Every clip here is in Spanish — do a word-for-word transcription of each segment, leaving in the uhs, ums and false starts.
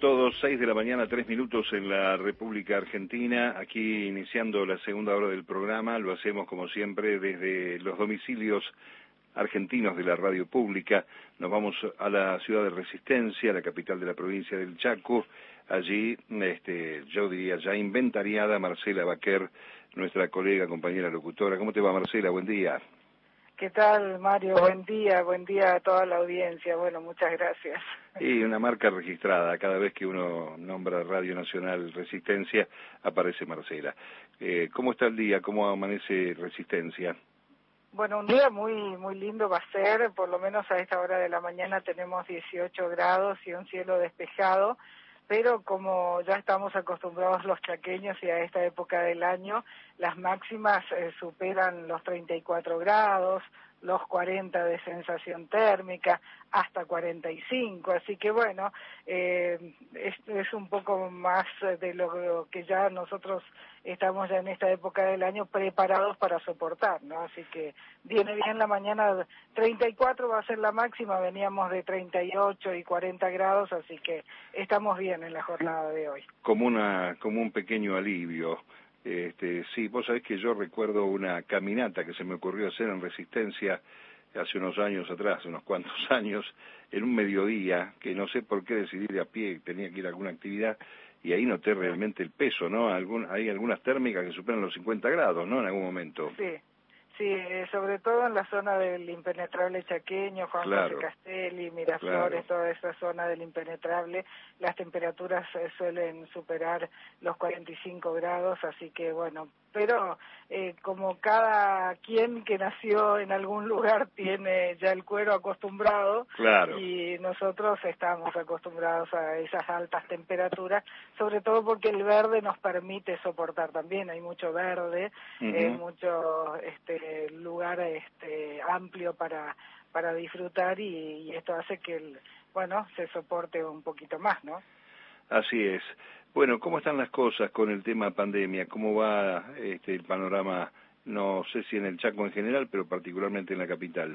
Todos, seis de la mañana, tres minutos en la República Argentina, aquí iniciando la segunda hora del programa, lo hacemos como siempre desde los domicilios argentinos de la radio pública. Nos vamos a la ciudad de Resistencia, la capital de la provincia del Chaco. Allí, este, yo diría ya inventariada, Marcela Baquer, nuestra colega, compañera locutora. ¿Cómo te va, Marcela? Buen día. ¿Qué tal, Mario? Buen día, buen día a toda la audiencia. Bueno, muchas gracias. Y una marca registrada, cada vez que uno nombra Radio Nacional Resistencia, aparece Marcela. Eh, ¿Cómo está el día? ¿Cómo amanece Resistencia? Bueno, un día muy muy lindo va a ser, por lo menos a esta hora de la mañana tenemos dieciocho grados y un cielo despejado, pero como ya estamos acostumbrados los chaqueños y a esta época del año, las máximas eh, superan los treinta y cuatro grados, los cuarenta de sensación térmica, hasta cuarenta y cinco, así que bueno, eh, es, es un poco más de lo que ya nosotros estamos ya en esta época del año preparados para soportar, ¿no? Así que viene bien la mañana, treinta y cuatro va a ser la máxima, veníamos de treinta y ocho y cuarenta grados, así que estamos bien en la jornada de hoy. Como una, como un pequeño alivio. Este, sí, vos sabés que yo recuerdo una caminata que se me ocurrió hacer en Resistencia hace unos años atrás, unos cuantos años, en un mediodía, que no sé por qué decidí de a pie, tenía que ir a alguna actividad, y ahí noté realmente el peso, ¿no? Algún, hay algunas térmicas que superan los cincuenta grados, ¿no? En algún momento. Sí. Sí, eh, sobre todo en la zona del impenetrable chaqueño, Juan Claro, José Castelli, Miraflores, claro. Toda esa zona del impenetrable, las temperaturas eh, suelen superar los cuarenta y cinco grados, así que bueno, pero eh, como cada quien que nació en algún lugar tiene ya el cuero acostumbrado, Claro. Y nosotros estamos acostumbrados a esas altas temperaturas, sobre todo porque el verde nos permite soportar también, hay mucho verde, uh-huh. eh, mucho este lugar este amplio para para disfrutar y, y esto hace que el, bueno, se soporte un poquito más, ¿no? Así es. Bueno, ¿cómo están las cosas con el tema pandemia? ¿Cómo va este el panorama, no sé si en el Chaco en general, pero particularmente en la capital?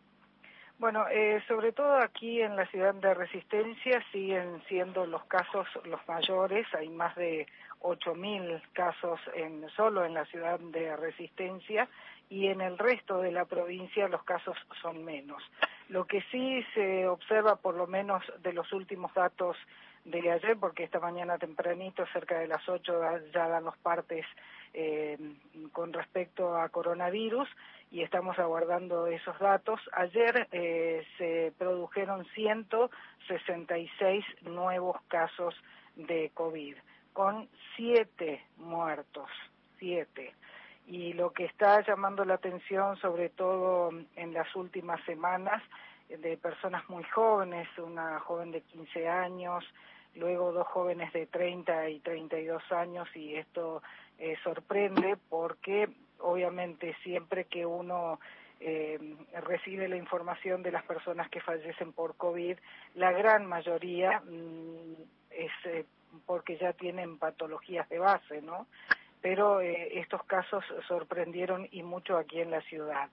Bueno, eh, sobre todo aquí en la ciudad de Resistencia siguen siendo los casos los mayores, hay más de ocho mil casos en, solo en la ciudad de Resistencia y en el resto de la provincia los casos son menos. Lo que sí se observa, por lo menos de los últimos datos de ayer, porque esta mañana tempranito, cerca de las ocho, ya dan los partes eh, con respecto a coronavirus, y estamos aguardando esos datos. Ayer eh, se produjeron ciento sesenta y seis nuevos casos de COVID, con siete muertos, siete. Y lo que está llamando la atención, sobre todo en las últimas semanas, de personas muy jóvenes, una joven de quince años, luego dos jóvenes de treinta y treinta y dos años, y esto eh, sorprende porque obviamente siempre que uno eh, recibe la información de las personas que fallecen por COVID, la gran mayoría mmm, es eh, porque ya tienen patologías de base, ¿no? Pero eh, estos casos sorprendieron y mucho aquí en la ciudad.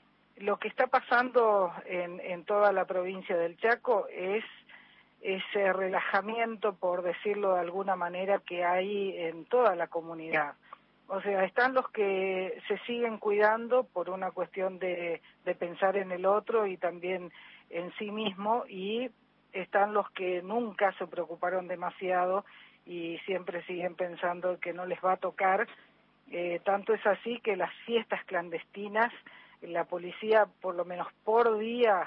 Lo que está pasando en, en toda la provincia del Chaco es ese relajamiento, por decirlo de alguna manera, que hay en toda la comunidad. O sea, están los que se siguen cuidando por una cuestión de, de pensar en el otro y también en sí mismo, y están los que nunca se preocuparon demasiado y siempre siguen pensando que no les va a tocar. Eh, tanto es así que las fiestas clandestinas, la policía por lo menos por día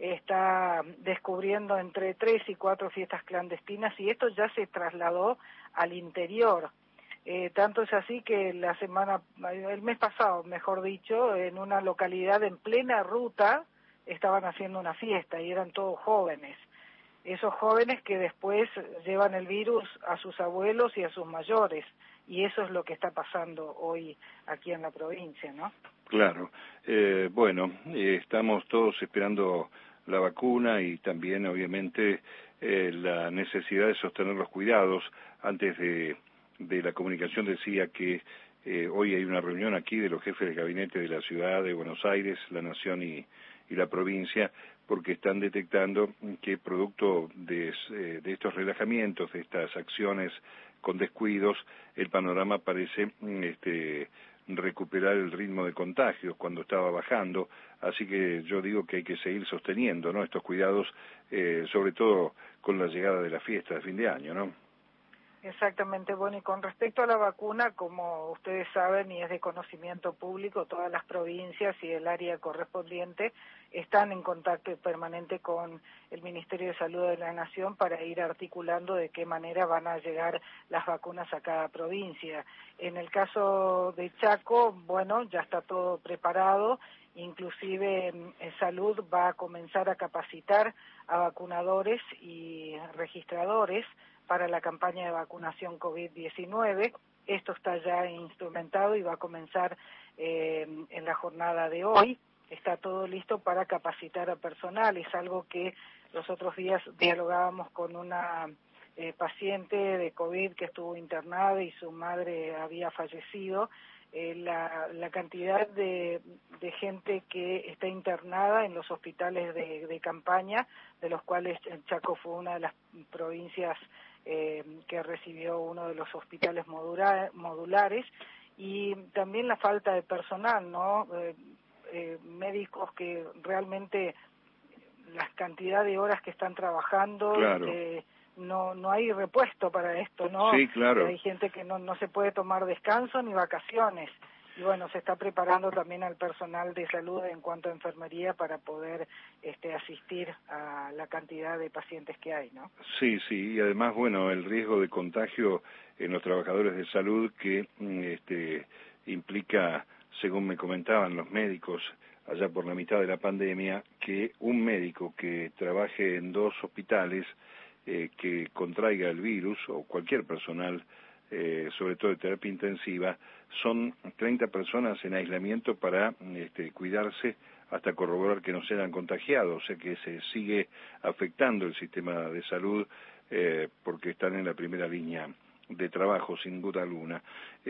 está descubriendo entre tres y cuatro fiestas clandestinas, y esto ya se trasladó al interior. Eh, tanto es así que la semana, el mes pasado, mejor dicho, en una localidad en plena ruta estaban haciendo una fiesta y eran todos jóvenes. Esos jóvenes que después llevan el virus a sus abuelos y a sus mayores, y eso es lo que está pasando hoy aquí en la provincia, ¿no? Claro. Eh, bueno, eh, estamos todos esperando la vacuna y también, obviamente, eh, la necesidad de sostener los cuidados. Antes de, de la comunicación decía que eh, hoy hay una reunión aquí de los jefes de gabinete de la ciudad de Buenos Aires, la Nación y, y la provincia, porque están detectando que producto de, eh, de estos relajamientos, de estas acciones con descuidos, el panorama parece este, recuperar el ritmo de contagios cuando estaba bajando, así que yo digo que hay que seguir sosteniendo, ¿no?, estos cuidados, eh, sobre todo con la llegada de la fiesta de fin de año, ¿no? Exactamente, bueno, y con respecto a la vacuna, como ustedes saben y es de conocimiento público, todas las provincias y el área correspondiente están en contacto permanente con el Ministerio de Salud de la Nación para ir articulando de qué manera van a llegar las vacunas a cada provincia. En el caso de Chaco, bueno, ya está todo preparado, inclusive en Salud va a comenzar a capacitar a vacunadores y registradores para la campaña de vacunación COVID diecinueve. Esto está ya instrumentado y va a comenzar eh, en la jornada de hoy. Está todo listo para capacitar a personal. Es algo que los otros días dialogábamos con una eh, paciente de COVID que estuvo internada y su madre había fallecido. Eh, la, la cantidad de, de gente que está internada en los hospitales de, de campaña, de los cuales Chaco fue una de las provincias eh, que recibió uno de los hospitales modula, modulares, y también la falta de personal, ¿no? Eh, eh, médicos que realmente la cantidad de horas que están trabajando, claro. que no no hay repuesto para esto, ¿no? Sí, claro. Hay gente que no no se puede tomar descanso ni vacaciones. Y bueno, se está preparando también al personal de salud en cuanto a enfermería para poder este, asistir a la cantidad de pacientes que hay, ¿no? Sí, sí, y además, bueno, el riesgo de contagio en los trabajadores de salud que este, implica, según me comentaban los médicos allá por la mitad de la pandemia, que un médico que trabaje en dos hospitales eh, que contraiga el virus, o cualquier personal, eh, sobre todo de terapia intensiva, son treinta personas en aislamiento para este, cuidarse hasta corroborar que no se hayan contagiado, o sea que se sigue afectando el sistema de salud eh, porque están en la primera línea de trabajo, sin duda alguna.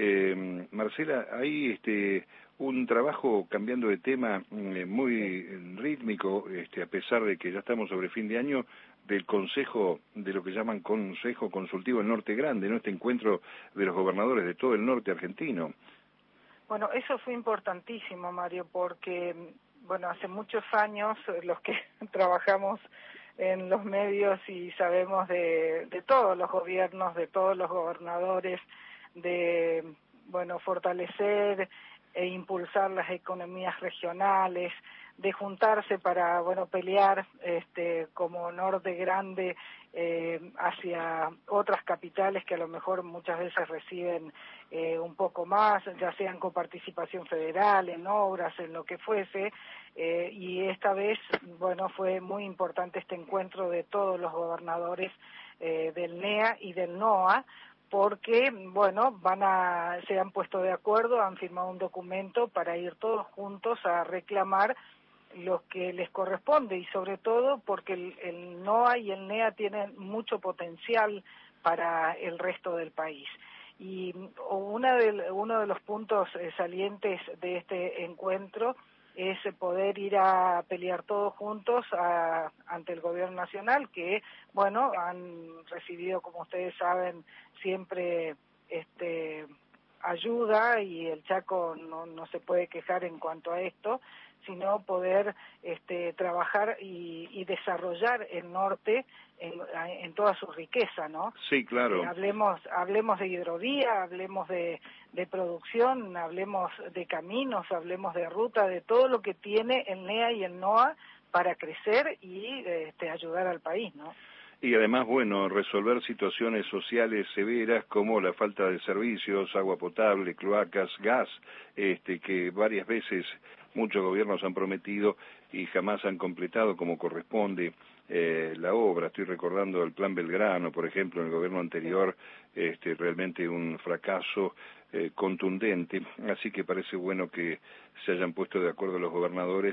Eh, Marcela, hay este, un trabajo, cambiando de tema, eh, muy rítmico, este, a pesar de que ya estamos sobre fin de año, del Consejo, de lo que llaman Consejo Consultivo del Norte Grande, ¿no?, este encuentro de los gobernadores de todo el norte argentino. Bueno, eso fue importantísimo, Mario, porque, bueno, hace muchos años los que trabajamos en los medios y sabemos de, de todos los gobiernos, de todos los gobernadores, de, bueno, fortalecer e impulsar las economías regionales, de juntarse para, bueno, pelear este, como norte grande eh, hacia otras capitales que a lo mejor muchas veces reciben eh, un poco más, ya sean con participación federal, en obras, en lo que fuese, eh, y esta vez, bueno, fue muy importante este encuentro de todos los gobernadores eh, del N E A y del N O A, porque, bueno, van a, se han puesto de acuerdo, han firmado un documento para ir todos juntos a reclamar lo que les corresponde, y sobre todo porque el, el N O A y el N E A tienen mucho potencial para el resto del país. Y una de, uno de los puntos eh, salientes de este encuentro es poder ir a pelear todos juntos a, ante el gobierno nacional, que, bueno, han recibido, como ustedes saben, siempre este ayuda, y el Chaco no, no se puede quejar en cuanto a esto, sino poder este, trabajar y, y desarrollar el norte en, en toda su riqueza, ¿no? Sí, claro. Eh, hablemos, hablemos de hidrovía, hablemos de, de producción, hablemos de caminos, hablemos de ruta, de todo lo que tiene el N E A y el N O A para crecer y este, ayudar al país, ¿no? Y además, bueno, resolver situaciones sociales severas como la falta de servicios, agua potable, cloacas, gas, este, que varias veces muchos gobiernos han prometido y jamás han completado como corresponde eh, la obra. Estoy recordando el Plan Belgrano, por ejemplo, en el gobierno anterior, este, realmente un fracaso eh, contundente, así que parece bueno que se hayan puesto de acuerdo los gobernadores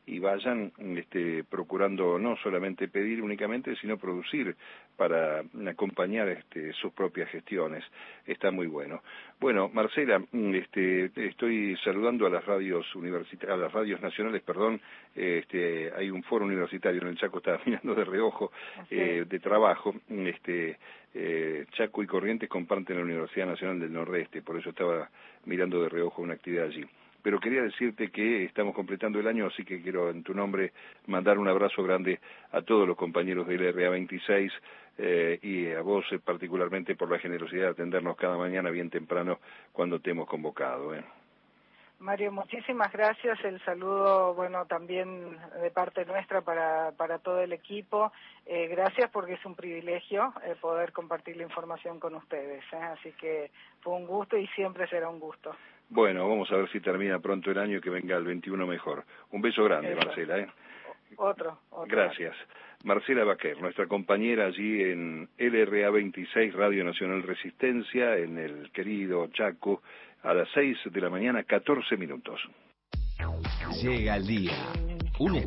y vayan este, procurando no solamente pedir únicamente, sino producir para acompañar este, sus propias gestiones. Está muy bueno. Bueno, Marcela, este, estoy saludando a las radios universitarias, a las radios nacionales, perdón, este, hay un foro universitario en el Chaco, estaba mirando de reojo, eh, de trabajo, este, eh, Chaco y Corrientes comparten la Universidad Nacional del Nordeste, por eso estaba mirando de reojo una actividad allí. Pero quería decirte que estamos completando el año, así que quiero en tu nombre mandar un abrazo grande a todos los compañeros del R A veintiséis eh, y a vos eh, particularmente por la generosidad de atendernos cada mañana bien temprano cuando te hemos convocado. ¿eh? Mario, muchísimas gracias. El saludo, bueno, también de parte nuestra para, para todo el equipo. Eh, gracias porque es un privilegio eh, poder compartir la información con ustedes. ¿eh? Así que fue un gusto y siempre será un gusto. Bueno, vamos a ver si termina pronto el año y que venga el veintiuno mejor. Un beso grande, Eso. Marcela. ¿eh? Otro, otro. Gracias. Marcela Baquer, nuestra compañera allí en L R A veintiséis, Radio Nacional Resistencia, en el querido Chaco, a las seis de la mañana, catorce minutos. Llega el día. Un